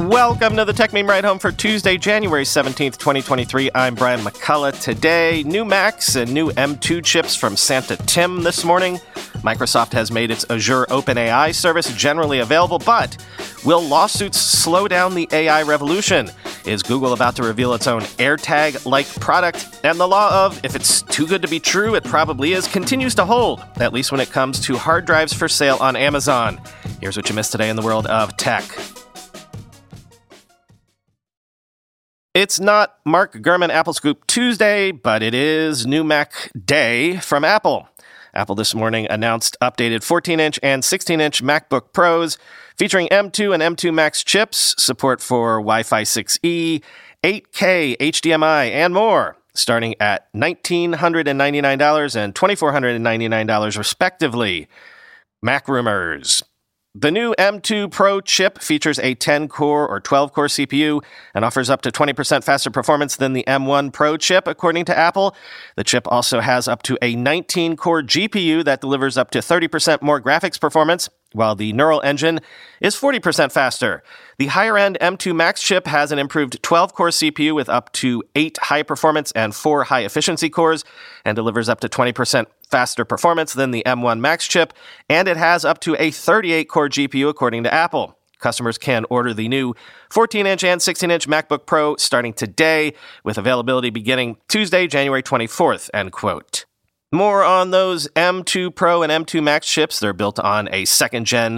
Welcome to the Tech Meme Ride Home for Tuesday, January 17th, 2023. I'm Brian McCullough. Today, new Macs and new M2 chips from Santa Tim this morning. Microsoft has made its Azure OpenAI service generally available, but will lawsuits slow down the AI revolution? Is Google about to reveal its own AirTag-like product? And the law of, if it's too good to be true, it probably is, continues to hold, at least when it comes to hard drives for sale on Amazon. Here's what you missed today in the world of tech. It's not Mark Gurman Apple Scoop Tuesday, but it is New Mac Day from Apple. Apple this morning announced updated 14-inch and 16-inch MacBook Pros featuring M2 and M2 Max chips, support for Wi-Fi 6E, 8K, HDMI, and more, starting at $1,999 and $2,499 respectively. Mac rumors. The new M2 Pro chip features a 10-core or 12-core CPU and offers up to 20% faster performance than the M1 Pro chip, according to Apple. The chip also has up to a 19-core GPU that delivers up to 30% more graphics performance, while the Neural Engine is 40% faster. The higher-end M2 Max chip has an improved 12-core CPU with up to 8 high-performance and 4 high-efficiency cores and delivers up to 20% faster performance than the M1 Max chip, and it has up to a 38-core GPU, according to Apple. Customers can order the new 14-inch and 16-inch MacBook Pro starting today, with availability beginning Tuesday, January 24th, end quote. More on those M2 Pro and M2 Max chips. They're built on a second-gen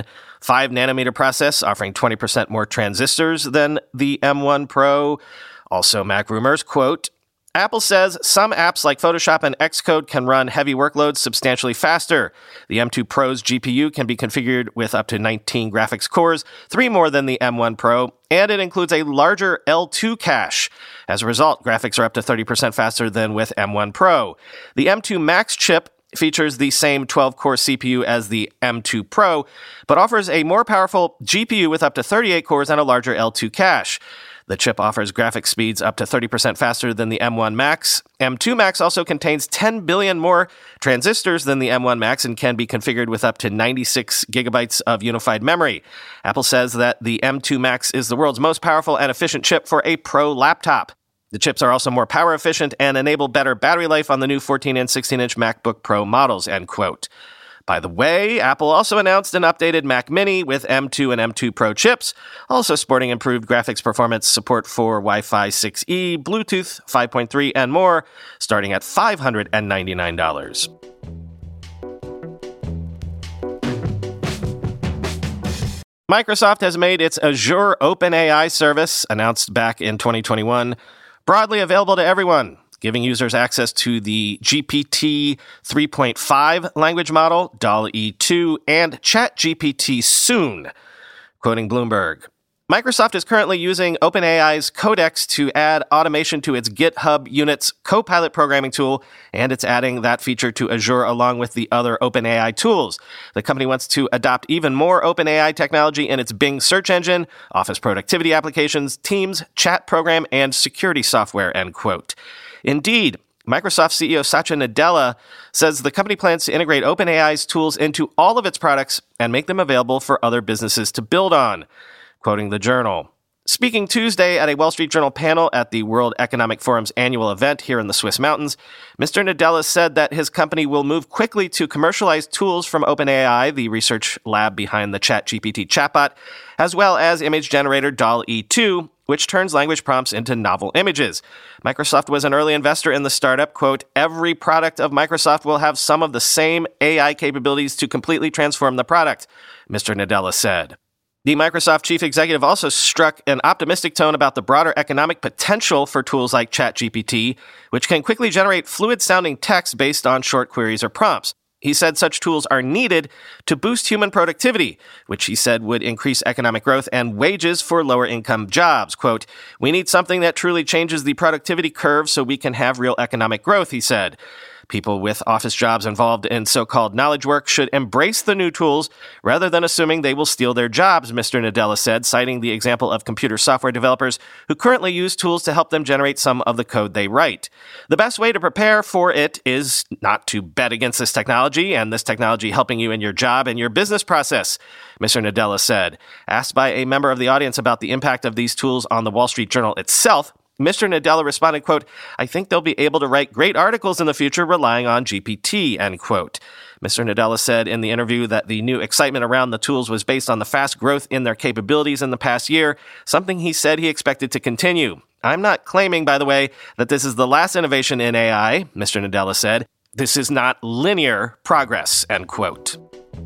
5nm process, offering 20% more transistors than the M1 Pro. Also, Mac rumors, quote, Apple says some apps like Photoshop and Xcode can run heavy workloads substantially faster. The M2 Pro's GPU can be configured with up to 19 graphics cores, 3 more than the M1 Pro, and it includes a larger L2 cache. As a result, graphics are up to 30% faster than with M1 Pro. The M2 Max chip features the same 12-core CPU as the M2 Pro, but offers a more powerful GPU with up to 38 cores and a larger L2 cache. The chip offers graphic speeds up to 30% faster than the M1 Max. M2 Max also contains 10 billion more transistors than the M1 Max and can be configured with up to 96 gigabytes of unified memory. Apple says that the M2 Max is the world's most powerful and efficient chip for a pro laptop. The chips are also more power efficient and enable better battery life on the new 14 and 16-inch MacBook Pro models, end quote. By the way, Apple also announced an updated Mac Mini with M2 and M2 Pro chips, also sporting improved graphics performance, support for Wi-Fi 6E, Bluetooth 5.3, and more, starting at $599. Microsoft has made its Azure OpenAI service, announced back in 2021, broadly available to everyone, giving users access to the GPT 3.5 language model, DALL-E 2, and ChatGPT soon. Quoting Bloomberg, Microsoft is currently using OpenAI's Codex to add automation to its GitHub Unit's Copilot programming tool, and it's adding that feature to Azure along with the other OpenAI tools. The company wants to adopt even more OpenAI technology in its Bing search engine, Office productivity applications, Teams, chat program, and security software, end quote. Indeed, Microsoft CEO Satya Nadella says the company plans to integrate OpenAI's tools into all of its products and make them available for other businesses to build on. Quoting the Journal, speaking Tuesday at a Wall Street Journal panel at the World Economic Forum's annual event here in the Swiss mountains, Mr. Nadella said that his company will move quickly to commercialize tools from OpenAI, the research lab behind the ChatGPT chatbot, as well as image generator DALL-E 2, which turns language prompts into novel images. Microsoft was an early investor in the startup. Quote, every product of Microsoft will have some of the same AI capabilities to completely transform the product, Mr. Nadella said. The Microsoft chief executive also struck an optimistic tone about the broader economic potential for tools like ChatGPT, which can quickly generate fluid-sounding text based on short queries or prompts. He said such tools are needed to boost human productivity, which he said would increase economic growth and wages for lower-income jobs. Quote, we need something that truly changes the productivity curve so we can have real economic growth, he said. People with office jobs involved in so-called knowledge work should embrace the new tools rather than assuming they will steal their jobs, Mr. Nadella said, citing the example of computer software developers who currently use tools to help them generate some of the code they write. The best way to prepare for it is not to bet against this technology and this technology helping you in your job and your business process, Mr. Nadella said. Asked by a member of the audience about the impact of these tools on the Wall Street Journal itself, Mr. Nadella responded, quote, "I think they'll be able to write great articles in the future relying on GPT," end quote. Mr. Nadella said in the interview that the new excitement around the tools was based on the fast growth in their capabilities in the past year, something he said he expected to continue. "I'm not claiming, by the way, that this is the last innovation in AI," Mr. Nadella said. "This is not linear progress," end quote.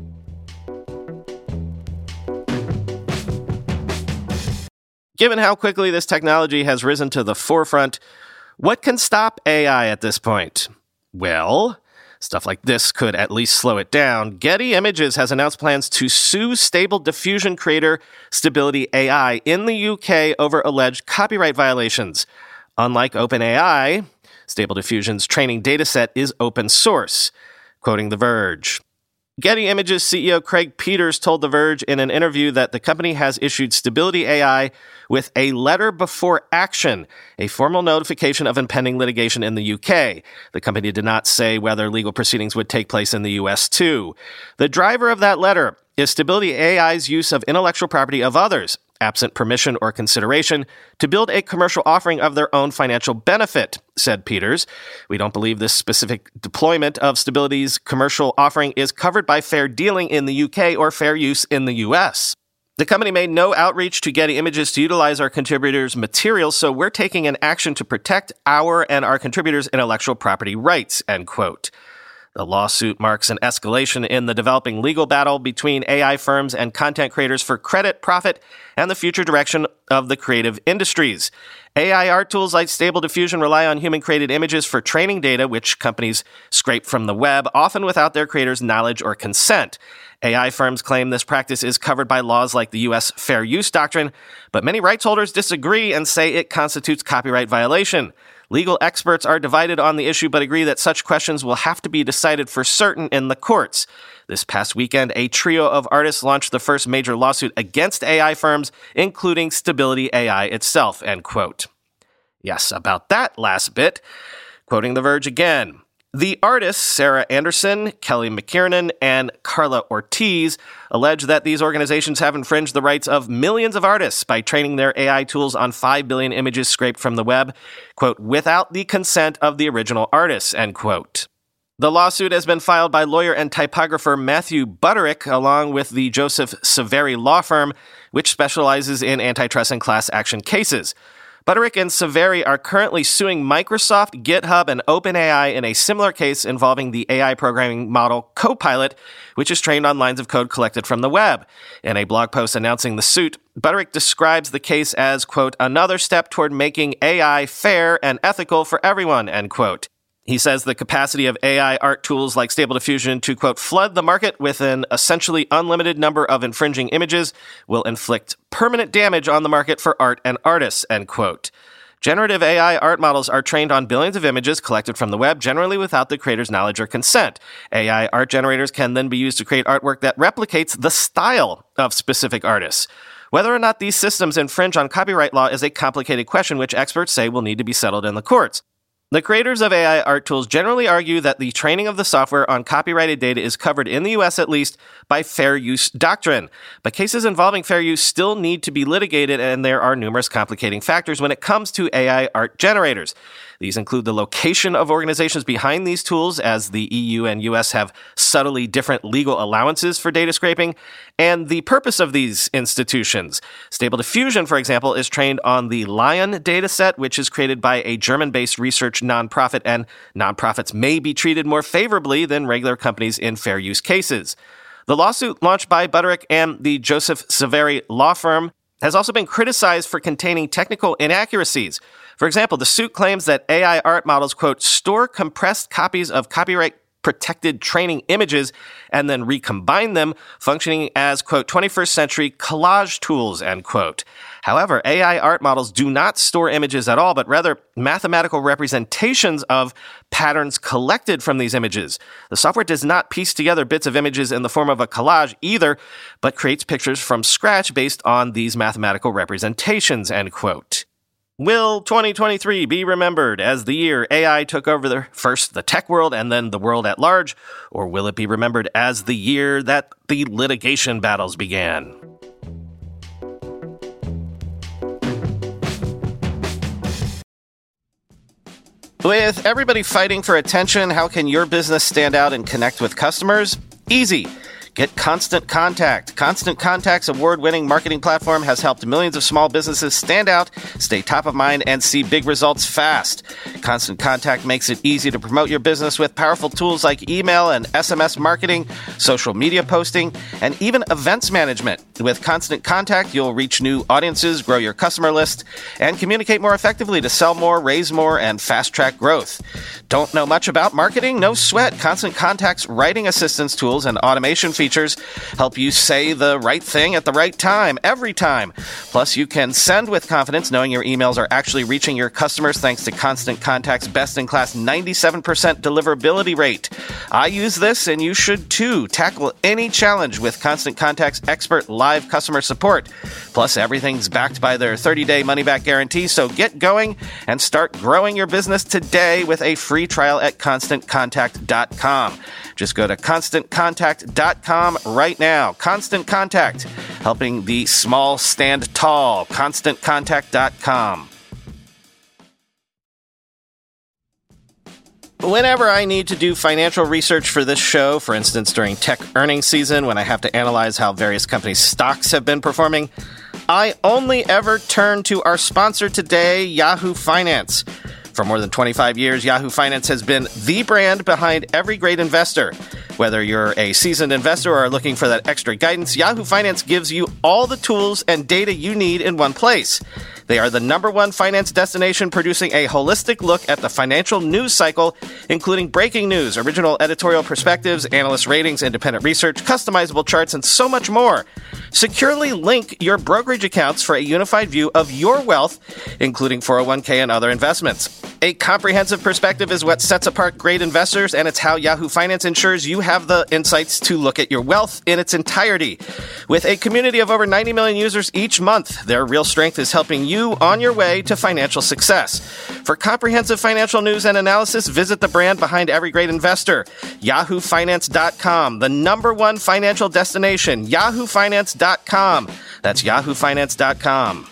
Given how quickly this technology has risen to the forefront, what can stop AI at this point? Well, stuff like this could at least slow it down. Getty Images has announced plans to sue Stable Diffusion creator Stability AI in the UK over alleged copyright violations. Unlike OpenAI, Stable Diffusion's training dataset is open source. Quoting The Verge, Getty Images CEO Craig Peters told The Verge in an interview that the company has issued Stability AI with a letter before action, a formal notification of impending litigation in the UK. The company did not say whether legal proceedings would take place in the US too. The driver of that letter is Stability AI's use of intellectual property of others, absent permission or consideration, to build a commercial offering of their own financial benefit, said Peters. "We don't believe this specific deployment of Stability's commercial offering is covered by fair dealing in the UK or fair use in the US. The company made no outreach to Getty Images to utilize our contributors' materials, so we're taking an action to protect our and our contributors' intellectual property rights," end quote. The lawsuit marks an escalation in the developing legal battle between AI firms and content creators for credit, profit, and the future direction of the creative industries. AI art tools like Stable Diffusion rely on human-created images for training data, which companies scrape from the web, often without their creators' knowledge or consent. AI firms claim this practice is covered by laws like the U.S. Fair Use Doctrine, but many rights holders disagree and say it constitutes copyright violation. Legal experts are divided on the issue but agree that such questions will have to be decided for certain in the courts. This past weekend, a trio of artists launched the first major lawsuit against AI firms, including Stability AI itself, end quote. Yes, about that last bit. Quoting The Verge again. The artists, Sarah Anderson, Kelly McKiernan, and Carla Ortiz, allege that these organizations have infringed the rights of millions of artists by training their AI tools on 5 billion images scraped from the web, quote, without the consent of the original artists, end quote. The lawsuit has been filed by lawyer and typographer Matthew Butterick, along with the Joseph Saveri law firm, which specializes in antitrust and class action cases. Butterick and Saveri are currently suing Microsoft, GitHub, and OpenAI in a similar case involving the AI programming model Copilot, which is trained on lines of code collected from the web. In a blog post announcing the suit, Butterick describes the case as, quote, another step toward making AI fair and ethical for everyone, end quote. He says the capacity of AI art tools like Stable Diffusion to, quote, flood the market with an essentially unlimited number of infringing images will inflict permanent damage on the market for art and artists, end quote. Generative AI art models are trained on billions of images collected from the web, generally without the creator's knowledge or consent. AI art generators can then be used to create artwork that replicates the style of specific artists. Whether or not these systems infringe on copyright law is a complicated question which experts say will need to be settled in the courts. The creators of AI art tools generally argue that the training of the software on copyrighted data is covered, in the U.S. at least, by fair use doctrine. But cases involving fair use still need to be litigated, and there are numerous complicating factors when it comes to AI art generators. These include the location of organizations behind these tools, as the EU and US have subtly different legal allowances for data scraping, and the purpose of these institutions. Stable Diffusion, for example, is trained on the Lion dataset, which is created by a German-based research nonprofit, and nonprofits may be treated more favorably than regular companies in fair use cases. The lawsuit launched by Butterick and the Joseph Saveri law firm has also been criticized for containing technical inaccuracies. For example, the suit claims that AI art models, quote, store compressed copies of copyright protected training images and then recombine them, functioning as, quote, 21st century collage tools, end quote. However, AI art models do not store images at all, but rather mathematical representations of patterns collected from these images. The software does not piece together bits of images in the form of a collage either, but creates pictures from scratch based on these mathematical representations, end quote. Will 2023 be remembered as the year AI took over first the tech world and then the world at large? Or will it be remembered as the year that the litigation battles began? With everybody fighting for attention, how can your business stand out and connect with customers? Easy. Get Constant Contact. Constant Contact's award-winning marketing platform has helped millions of small businesses stand out, stay top of mind, and see big results fast. Constant Contact makes it easy to promote your business with powerful tools like email and SMS marketing, social media posting, and even events management. With Constant Contact, you'll reach new audiences, grow your customer list, and communicate more effectively to sell more, raise more, and fast-track growth. Don't know much about marketing? No sweat. Constant Contact's writing assistance tools and automation features help you say the right thing at the right time, every time. Plus, you can send with confidence knowing your emails are actually reaching your customers thanks to Constant Contact's best-in-class 97% deliverability rate. I use this, and you should too. Tackle any challenge with Constant Contact's expert live customer support. Plus, everything's backed by their 30-day money-back guarantee, so get going and start growing your business today with a free trial at ConstantContact.com. Just go to ConstantContact.com right now. Constant Contact, helping the small stand tall. ConstantContact.com. Whenever I need to do financial research for this show, for instance during tech earnings season when I have to analyze how various companies' stocks have been performing, I only ever turn to our sponsor today, Yahoo Finance. For more than 25 years, Yahoo Finance has been the brand behind every great investor. Whether you're a seasoned investor or are looking for that extra guidance, Yahoo Finance gives you all the tools and data you need in one place. They are the #1 finance destination producing a holistic look at the financial news cycle, including breaking news, original editorial perspectives, analyst ratings, independent research, customizable charts, and so much more. Securely link your brokerage accounts for a unified view of your wealth, including 401k and other investments. A comprehensive perspective is what sets apart great investors, and it's how Yahoo Finance ensures you have the insights to look at your wealth in its entirety. With a community of over 90 million users each month, their real strength is helping you on your way to financial success. For comprehensive financial news and analysis, visit the brand behind every great investor, yahoofinance.com, the #1 financial destination, yahoofinance.com. That's yahoofinance.com.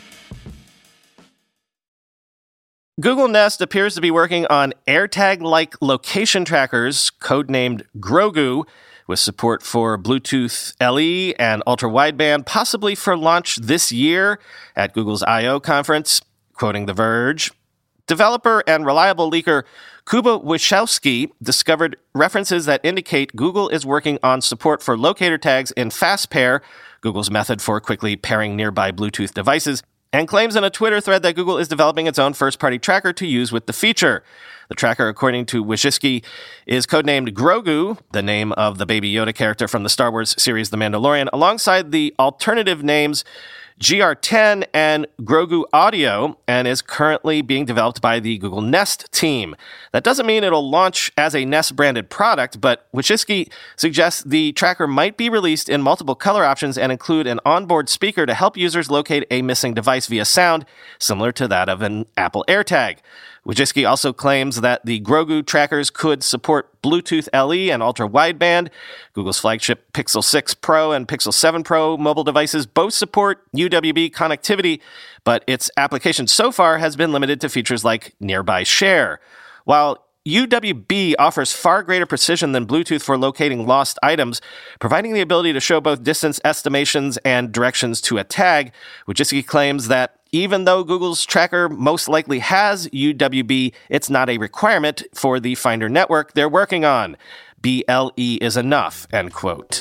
Google Nest appears to be working on AirTag-like location trackers, codenamed Grogu, with support for Bluetooth LE and ultra-wideband, possibly for launch this year at Google's I/O conference, quoting The Verge. Developer and reliable leaker Kuba Wachowski discovered references that indicate Google is working on support for locator tags in FastPair, Google's method for quickly pairing nearby Bluetooth devices, and claims in a Twitter thread that Google is developing its own first-party tracker to use with the feature. The tracker, according to Wachowski, is codenamed Grogu, the name of the Baby Yoda character from the Star Wars series The Mandalorian, alongside the alternative names GR10 and Grogu Audio, and is currently being developed by the Google Nest team. That doesn't mean it'll launch as a Nest-branded product, but Wachowski suggests the tracker might be released in multiple color options and include an onboard speaker to help users locate a missing device via sound, similar to that of an Apple AirTag. Wachowski also claims that the Grogu trackers could support Bluetooth LE and ultra-wideband. Google's flagship Pixel 6 Pro and Pixel 7 Pro mobile devices both support UWB connectivity, but its application so far has been limited to features like Nearby Share. While UWB offers far greater precision than Bluetooth for locating lost items, providing the ability to show both distance estimations and directions to a tag. Wachowski claims that even though Google's tracker most likely has UWB, it's not a requirement for the Finder network they're working on. BLE is enough, end quote.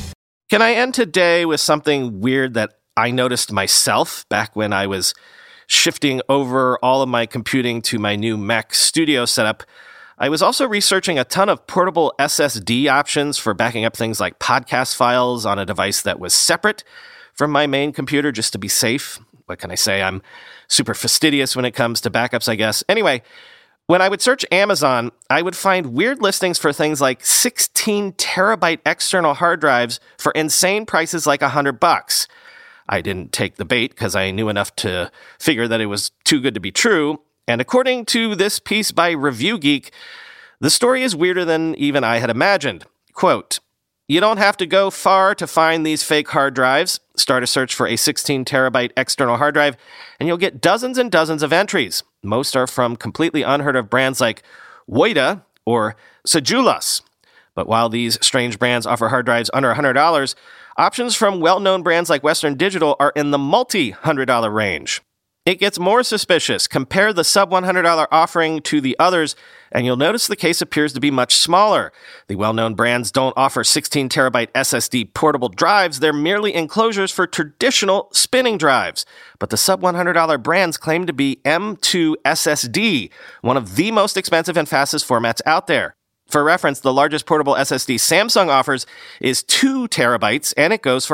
Can I end today with something weird that I noticed myself back when I was shifting over all of my computing to my new Mac Studio setup, I was also researching a ton of portable SSD options for backing up things like podcast files on a device that was separate from my main computer just to be safe. What can I say? I'm super fastidious when it comes to backups, I guess. Anyway, when I would search Amazon, I would find weird listings for things like 16 terabyte external hard drives for insane prices like $100. I didn't take the bait because I knew enough to figure that it was too good to be true. And according to this piece by Review Geek, the story is weirder than even I had imagined. Quote, "You don't have to go far to find these fake hard drives. Start a search for a 16 terabyte external hard drive, and you'll get dozens and dozens of entries. Most are from completely unheard of brands like Woida or Sejulas. But while these strange brands offer hard drives under $100, options from well-known brands like Western Digital are in the multi-$100 range. It gets more suspicious. Compare the sub-$100 offering to the others, and you'll notice the case appears to be much smaller. The well-known brands don't offer 16 terabyte SSD portable drives. They're merely enclosures for traditional spinning drives. But the sub-$100 brands claim to be M2 SSD, one of the most expensive and fastest formats out there. For reference, the largest portable SSD Samsung offers is 2 terabytes, and it goes for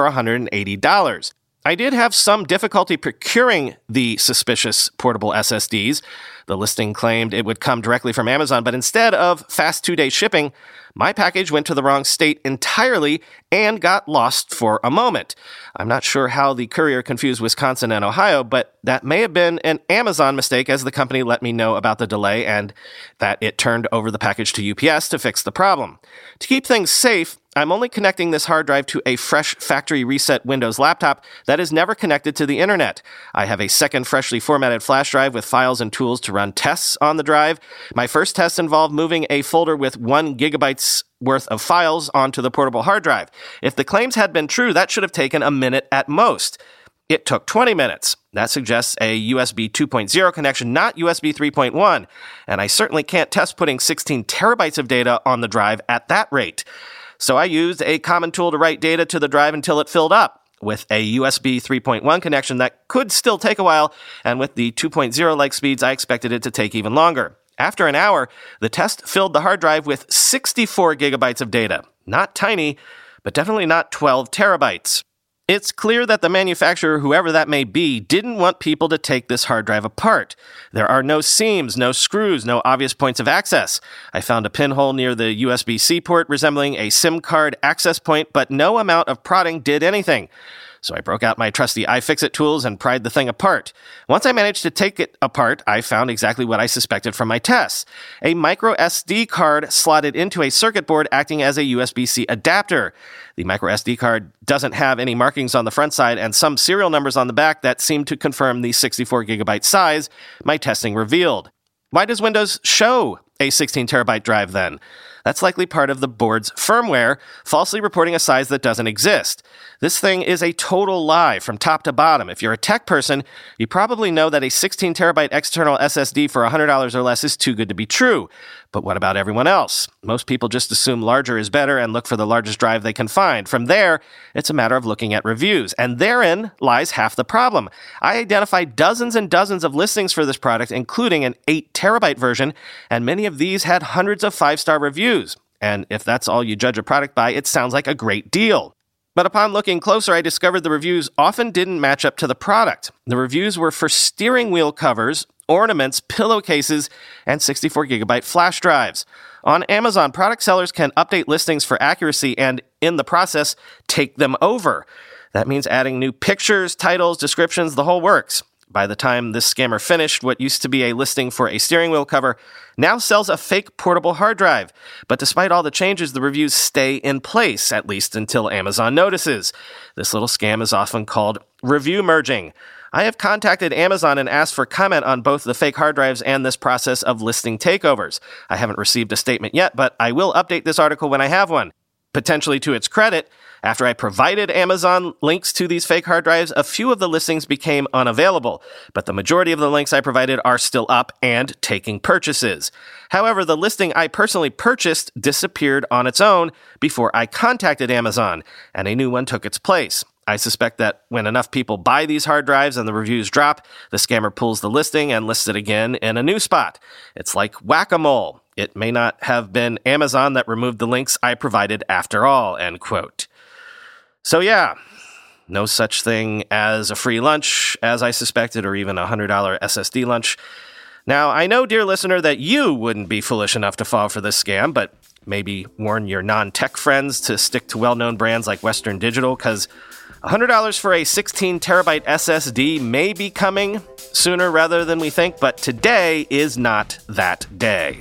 $180. I did have some difficulty procuring the suspicious portable SSDs. The listing claimed it would come directly from Amazon, but instead of fast 2-day shipping, my package went to the wrong state entirely and got lost for a moment. I'm not sure how the courier confused Wisconsin and Ohio, but that may have been an Amazon mistake, as the company let me know about the delay and that it turned over the package to UPS to fix the problem. To keep things safe, I'm only connecting this hard drive to a fresh factory reset Windows laptop that is never connected to the internet. I have a second freshly formatted flash drive with files and tools to run tests on the drive. My first test involved moving a folder with 1 gigabyte worth of files onto the portable hard drive. If the claims had been true, that should have taken a minute at most. It took 20 minutes. That suggests a USB 2.0 connection, not USB 3.1. And I certainly can't test putting 16 terabytes of data on the drive at that rate. So I used a common tool to write data to the drive until it filled up. With a USB 3.1 connection, that could still take a while, and with the 2.0-like speeds, I expected it to take even longer. After an hour, the test filled the hard drive with 64 gigabytes of data. Not tiny, but definitely not 12 terabytes. It's clear that the manufacturer, whoever that may be, didn't want people to take this hard drive apart. There are no seams, no screws, no obvious points of access. I found a pinhole near the USB-C port resembling a SIM card access point, but no amount of prodding did anything. So I broke out my trusty iFixit tools and pried the thing apart. Once I managed to take it apart, I found exactly what I suspected from my tests. A micro SD card slotted into a circuit board acting as a USB-C adapter. The micro SD card doesn't have any markings on the front side and some serial numbers on the back that seem to confirm the 64 gigabyte size my testing revealed. Why does Windows show a 16 terabyte drive then? That's likely part of the board's firmware, falsely reporting a size that doesn't exist. This thing is a total lie from top to bottom. If you're a tech person, you probably know that a 16 terabyte external SSD for $100 or less is too good to be true. But what about everyone else? Most people just assume larger is better and look for the largest drive they can find. From there, it's a matter of looking at reviews. And therein lies half the problem. I identified dozens and dozens of listings for this product, including an 8 terabyte version, and many of these had hundreds of 5-star reviews. And if that's all you judge a product by, it sounds like a great deal. But upon looking closer, I discovered the reviews often didn't match up to the product. The reviews were for steering wheel covers, ornaments, pillowcases, and 64 gigabyte flash drives. On Amazon, product sellers can update listings for accuracy and, in the process, take them over. That means adding new pictures, titles, descriptions, the whole works. By the time this scammer finished, what used to be a listing for a steering wheel cover now sells a fake portable hard drive. But despite all the changes, the reviews stay in place, at least until Amazon notices. This little scam is often called review merging. I have contacted Amazon and asked for comment on both the fake hard drives and this process of listing takeovers. I haven't received a statement yet, but I will update this article when I have one. Potentially to its credit, after I provided Amazon links to these fake hard drives, a few of the listings became unavailable, but the majority of the links I provided are still up and taking purchases. However, the listing I personally purchased disappeared on its own before I contacted Amazon, and a new one took its place. I suspect that when enough people buy these hard drives and the reviews drop, the scammer pulls the listing and lists it again in a new spot. It's like whack-a-mole. It may not have been Amazon that removed the links I provided after all, end quote. So yeah, no such thing as a free lunch, as I suspected, or even a $100 SSD lunch. Now, I know, dear listener, that you wouldn't be foolish enough to fall for this scam, but maybe warn your non-tech friends to stick to well-known brands like Western Digital, because $100 for a 16-terabyte SSD may be coming sooner rather than we think, but today is not that day.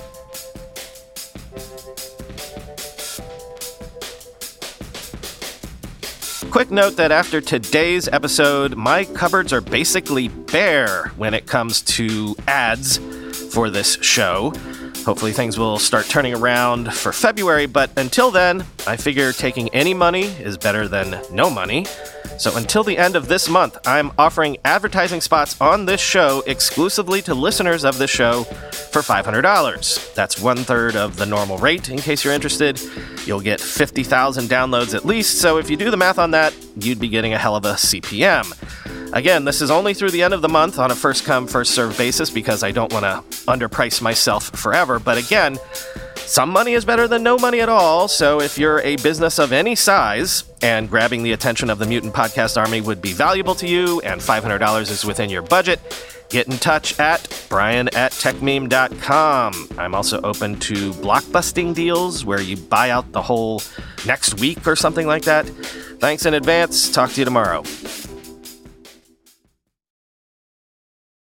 Quick note that after today's episode, my cupboards are basically bare when it comes to ads for this show. Hopefully things will start turning around for February, but until then, I figure taking any money is better than no money. So until the end of this month, I'm offering advertising spots on this show exclusively to listeners of this show for $500. That's 1/3 of the normal rate, in case you're interested. You'll get 50,000 downloads at least, so if you do the math on that, you'd be getting a hell of a CPM. Again, this is only through the end of the month on a first-come, first-served basis because I don't want to underprice myself forever. But again, some money is better than no money at all, so if you're a business of any size and grabbing the attention of the Mutant Podcast Army would be valuable to you and $500 is within your budget, get in touch at brian@techmeme.com. I'm also open to blockbusting deals where you buy out the whole next week or something like that. Thanks in advance. Talk to you tomorrow.